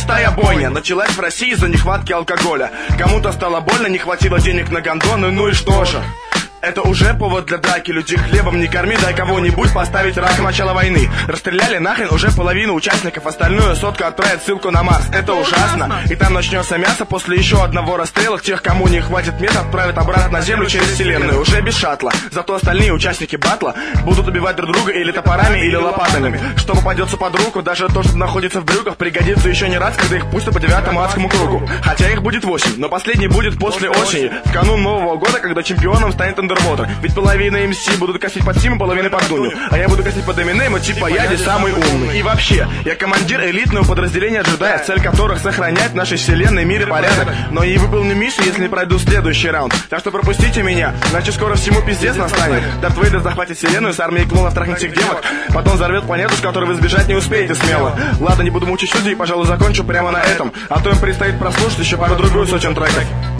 Простая бойня началась в России из-за нехватки алкоголя. Кому-то стало больно, не хватило денег на гондоны, ну и что же? Это уже повод для драки. Людей хлебом не корми, дай кого-нибудь поставить рак. Начало войны. Расстреляли нахрен уже половину участников. Остальную сотку отправят ссылку на Марс. Это ужасно. И там начнется мясо. После еще одного расстрела тех, кому не хватит места, отправят обратно на Землю через вселенную. Уже без шаттла. Зато остальные участники батла будут убивать друг друга или топорами, или лопатами. Что попадется под руку, даже то, что находится в брюках, пригодится еще не раз, когда их пустят по 9-му адскому кругу. Хотя их будет 8, но последний будет после осени, в канун Нового года, когда чемпионом станет Андервотер. Ведь половина МС будут косить под Симу, половина под Дуню. А я буду косить под Эминема, типа я здесь самый умный. И вообще, я командир элитного подразделения джедаев, цель которых сохранять в нашей вселенной мире порядок. Но и выполню миссию, если не пройду следующий раунд. Так что пропустите меня, иначе скоро всему пиздец настанет. Дарт Вейдер захватит вселенную с армией клонов, трахнет всех девок, потом взорвет планету, с которой вы сбежать не успеете смело. Ладно, не буду мучить судей, пожалуй, закончу прямо на этом. А то им предстоит прослушать еще пару-другую сотен треков.